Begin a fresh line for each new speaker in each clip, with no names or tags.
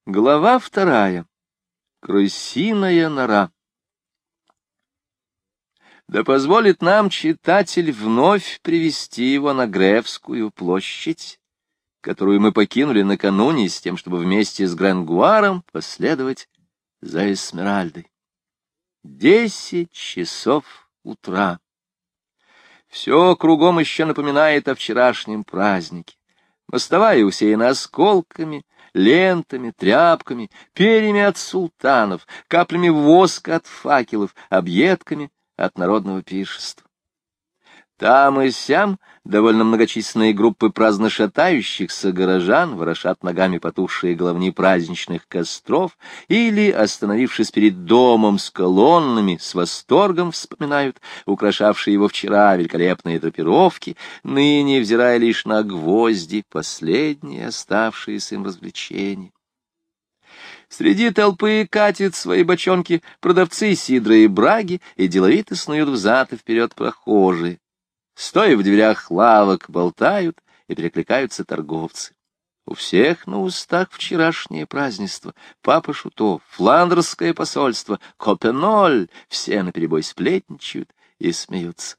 Глава 2. Крысиная нора. Да позволит нам читатель вновь привести его на Гревскую площадь, которую мы покинули накануне с тем, чтобы вместе с Гренгуаром последовать за Эсмеральдой. 10 часов утра. Все кругом еще напоминает о вчерашнем празднике. Мостовая усеяна осколками, лентами, тряпками, перьями от султанов, каплями воска от факелов, объедками от народного пиршества. Там и сям довольно многочисленные группы праздно шатающихся горожан ворошат ногами потухшие головни праздничных костров или, остановившись перед домом с колоннами, с восторгом вспоминают украшавшие его вчера великолепные драпировки, ныне взирая лишь на гвозди, последние оставшиеся им развлечения. Среди толпы катят свои бочонки продавцы сидра и браги и деловито снуют взад и вперед прохожие. Стоя в дверях лавок, болтают и перекликаются торговцы. У всех на устах вчерашнее празднество, папа Шутов, фландерское посольство, Копеноль, все наперебой сплетничают и смеются.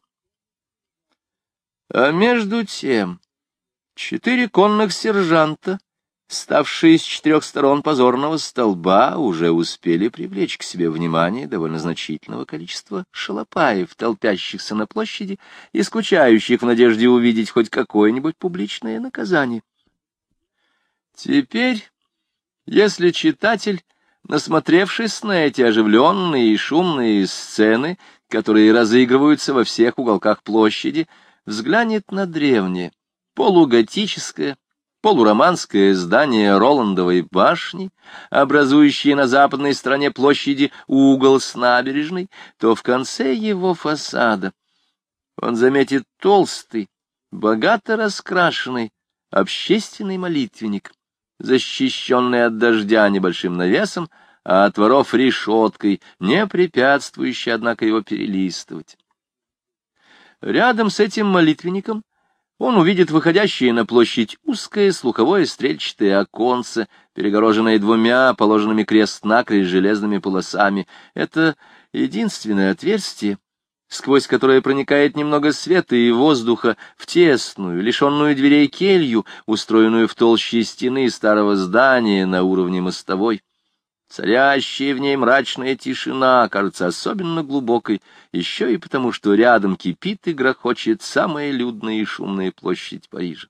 А между тем 4 конных сержанта, ставшие с 4 сторон позорного столба, уже успели привлечь к себе внимание довольно значительного количества шалопаев, толпящихся на площади и скучающих в надежде увидеть хоть какое-нибудь публичное наказание. Теперь, если читатель, насмотревшись на эти оживленные и шумные сцены, которые разыгрываются во всех уголках площади, взглянет на древнее, полуготическое, полуроманское здание Роландовой башни, образующее на западной стороне площади угол с набережной, то в конце его фасада он заметит толстый, богато раскрашенный общественный молитвенник, защищенный от дождя небольшим навесом, а от воров решеткой, не препятствующей, однако, его перелистывать. Рядом с этим молитвенником он увидит выходящее на площадь узкое слуховое стрельчатое оконце, перегороженное 2 положенными крест-накрест железными полосами. Это единственное отверстие, сквозь которое проникает немного света и воздуха в тесную, лишенную дверей келью, устроенную в толще стены старого здания на уровне мостовой. Царящая в ней мрачная тишина кажется особенно глубокой, еще и потому, что рядом кипит и грохочет самая людная и шумная площадь Парижа.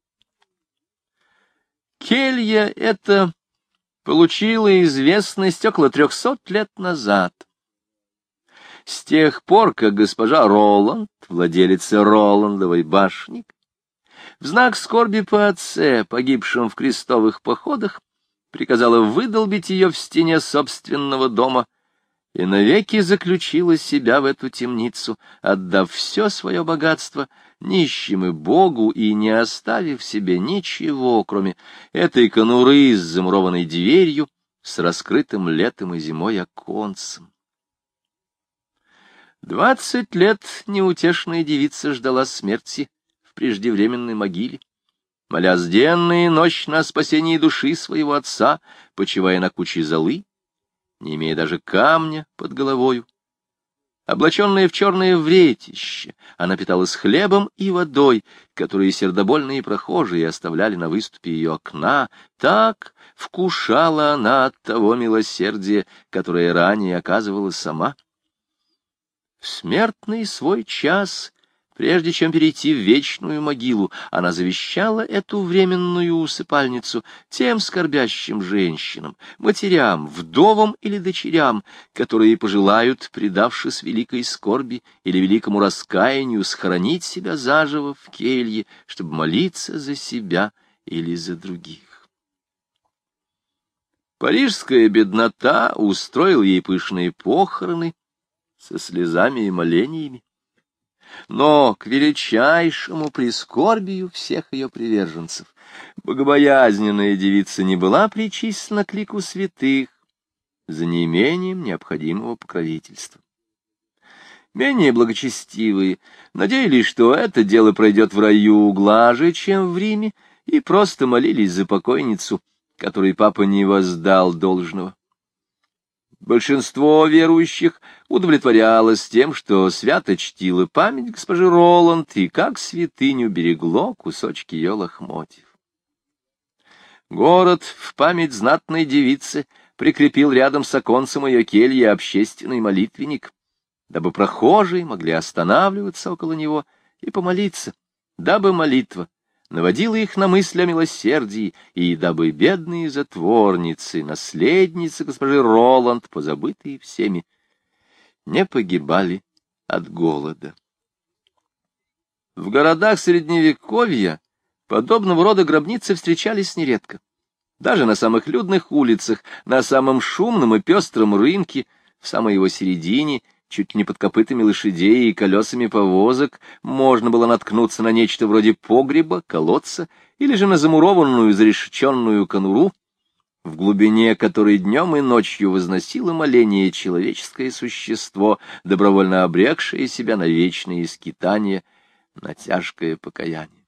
Келья эта получила известность около 300 лет назад. С тех пор, как госпожа Роланд, владелица Роландовой башни, в знак скорби по отце, погибшем в крестовых походах, приказала выдолбить ее в стене собственного дома и навеки заключила себя в эту темницу, отдав все свое богатство нищим и Богу и не оставив себе ничего, кроме этой конуры с замурованной дверью, с раскрытым летом и зимой оконцем. 20 лет неутешная девица ждала смерти в преждевременной могиле, молясь денно и ночно о спасении души своего отца, почивая на куче золы, не имея даже камня под головою. Облаченная в черное вретище, она питалась хлебом и водой, которые сердобольные прохожие оставляли на выступе ее окна. Так вкушала она от того милосердия, которое ранее оказывала сама. В смертный свой час, прежде чем перейти в вечную могилу, она завещала эту временную усыпальницу тем скорбящим женщинам, матерям, вдовам или дочерям, которые пожелают, предавшись великой скорби или великому раскаянию, схоронить себя заживо в келье, чтобы молиться за себя или за других. Парижская беднота устроила ей пышные похороны со слезами и молениями. Но к величайшему прискорбию всех ее приверженцев богобоязненная девица не была причислена к лику святых за неимением необходимого покровительства. Менее благочестивые надеялись, что это дело пройдет в раю глаже, чем в Риме, и просто молились за покойницу, которой папа не воздал должного. Большинство верующих удовлетворялось тем, что свято чтило память госпожи Роланд и как святыню берегло кусочки ее лохмотьев. Город в память знатной девицы прикрепил рядом с оконцем ее кельи общественный молитвенник, дабы прохожие могли останавливаться около него и помолиться, дабы молитва наводила их на мысль о милосердии, и дабы бедные затворницы, наследницы госпожи Роланд, позабытые всеми, не погибали от голода. В городах Средневековья подобного рода гробницы встречались нередко. Даже на самых людных улицах, на самом шумном и пестром рынке, в самой его середине, чуть не под копытами лошадей и колесами повозок, можно было наткнуться на нечто вроде погреба, колодца или же на замурованную изрешеченную конуру, в глубине которой днем и ночью возносило моление человеческое существо, добровольно обрекшее себя на вечные скитания, на тяжкое покаяние.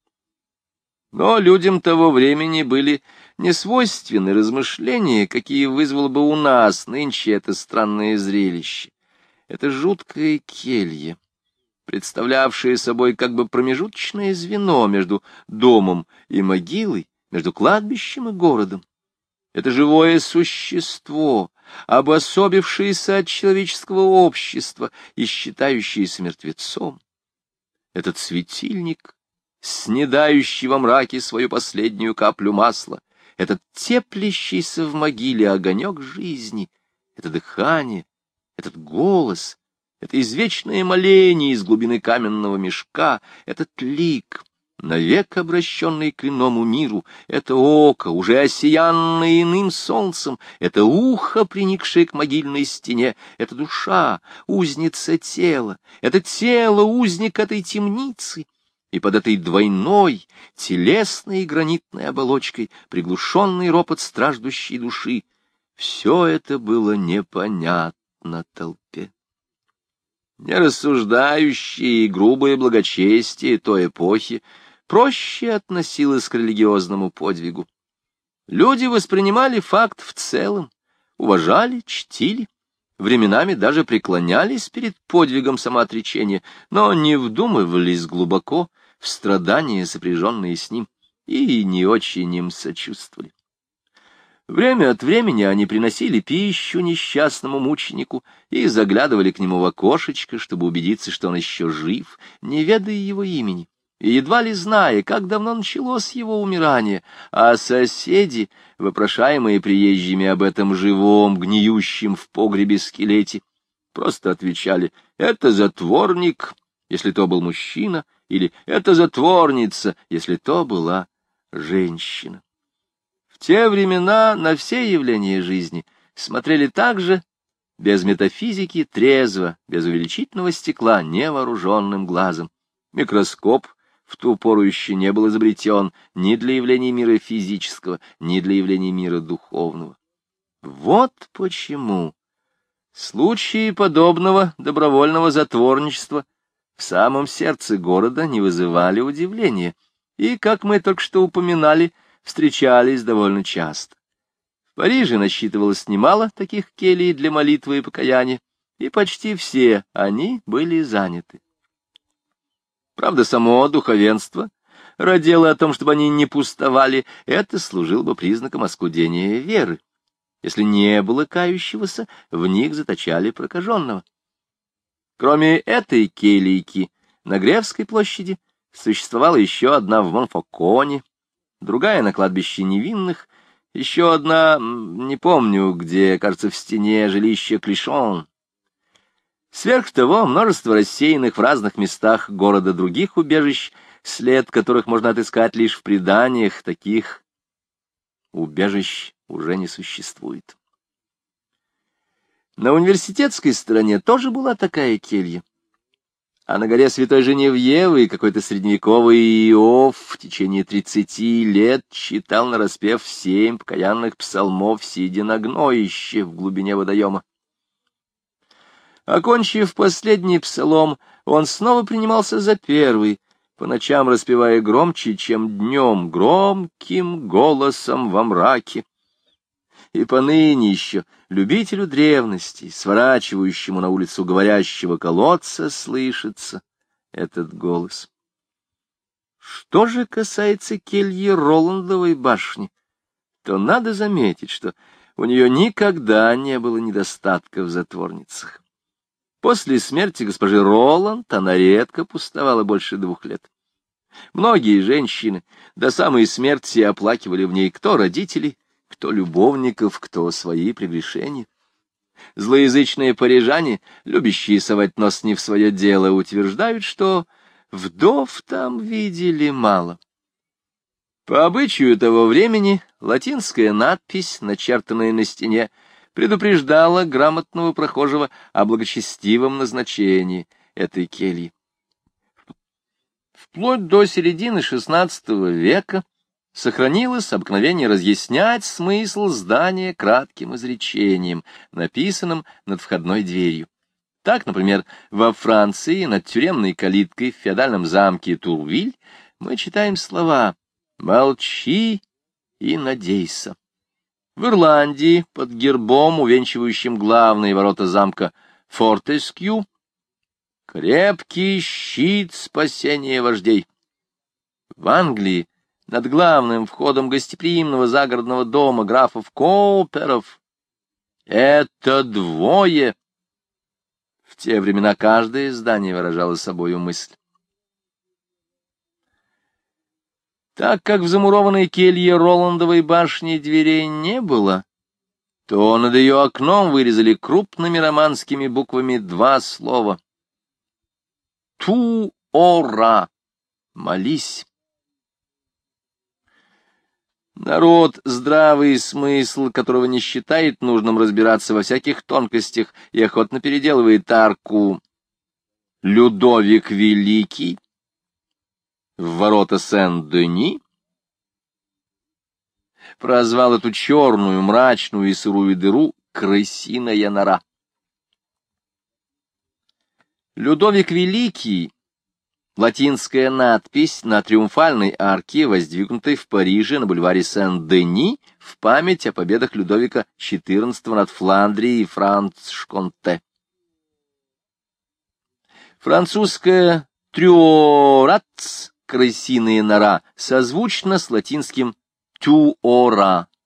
Но людям того времени были несвойственны размышления, какие вызвало бы у нас нынче это странное зрелище. Это жуткое келье, представлявшее собой как бы промежуточное звено между домом и могилой, между кладбищем и городом. Это живое существо, обособившееся от человеческого общества и считающееся мертвецом. Этот светильник, снедающий во мраке свою последнюю каплю масла, этот теплящийся в могиле огонек жизни, это дыхание, этот голос, это извечное моление из глубины каменного мешка, этот лик, навек обращенный к иному миру, это око, уже осиянное иным солнцем, это ухо, приникшее к могильной стене, это душа, узница тела, это тело, узник этой темницы, и под этой двойной, телесной и гранитной оболочкой приглушенный ропот страждущей души. Все это было непонятно на толпе. Нерассуждающее и грубое благочестие той эпохи проще относилось к религиозному подвигу. Люди воспринимали факт в целом, уважали, чтили, временами даже преклонялись перед подвигом самоотречения, но не вдумывались глубоко в страдания, сопряженные с ним, и не очень им сочувствовали. Время от времени они приносили пищу несчастному мученику и заглядывали к нему в окошечко, чтобы убедиться, что он еще жив, не ведая его имени, и едва ли зная, как давно началось его умирание, а соседи, вопрошаемые приезжими об этом живом, гниющем в погребе скелете, просто отвечали: «Это затворник», если то был мужчина, или «это затворница», если то была женщина. В те времена на все явления жизни смотрели так же, без метафизики, трезво, без увеличительного стекла, невооруженным глазом. Микроскоп в ту пору еще не был изобретен ни для явлений мира физического, ни для явлений мира духовного. Вот почему случаи подобного добровольного затворничества в самом сердце города не вызывали удивления, и, как мы только что упоминали, встречались довольно часто. В Париже насчитывалось немало таких келий для молитвы и покаяния, и почти все они были заняты. Правда, само духовенство радело о том, чтобы они не пустовали, это служило бы признаком оскудения веры. Если не было кающегося, в них заточали прокаженного. Кроме этой келийки на Гревской площади существовала еще одна в Монфоконе, другая на кладбище невинных, еще одна, не помню где, кажется, в стене жилища Клишон. Сверх того, множество рассеянных в разных местах города других убежищ, след которых можно отыскать лишь в преданиях, таких убежищ уже не существует. На университетской стороне тоже была такая келья. А на горе Святой Женевьевы какой-то средневековый Иов в течение 30 лет читал нараспев 7 покаянных псалмов, сидя на гноище в глубине водоема. Окончив последний псалом, он снова принимался за первый, по ночам распевая громче, чем днем, громким голосом во мраке. И поныне еще любителю древностей, сворачивающему на улицу говорящего колодца, слышится этот голос. Что же касается кельи Роландовой башни, то надо заметить, что у нее никогда не было недостатка в затворницах. После смерти госпожи Роланд она редко пустовала больше 2 лет. Многие женщины до самой смерти оплакивали в ней кто родителей, кто любовников, кто свои прегрешения. Злоязычные парижане, любящие совать нос не в свое дело, утверждают, что вдов там видели мало. По обычаю того времени латинская надпись, начертанная на стене, предупреждала грамотного прохожего о благочестивом назначении этой кельи. Вплоть до середины XVI века сохранилось обыкновение разъяснять смысл здания кратким изречением, написанным над входной дверью. Так, например, во Франции над тюремной калиткой в феодальном замке Турвиль мы читаем слова «Молчи и надейся». В Ирландии под гербом, увенчивающим главные ворота замка Фортескью, «Крепкий щит спасения вождей». В Англии над главным входом гостеприимного загородного дома графов Коуперов «Это двое». В те времена каждое здание выражало собою мысль. Так как в замурованной келье Роландовой башни дверей не было, то над ее окном вырезали крупными романскими буквами 2 слова «Ту-ора» — «молись». Народ, здравый смысл которого не считает нужным разбираться во всяких тонкостях и охотно переделывает арку Людовик Великий в ворота Сен-Дени, прозвал эту черную, мрачную и сырую дыру «крысиная нора». Людовик Великий — латинская надпись на триумфальной арке, воздвигнутой в Париже на бульваре Сен-Дени в память о победах Людовика XIV над Фландрией и Франш-Конте. Французская «трюорац» — крысиная нора, созвучно с латинским «тюора»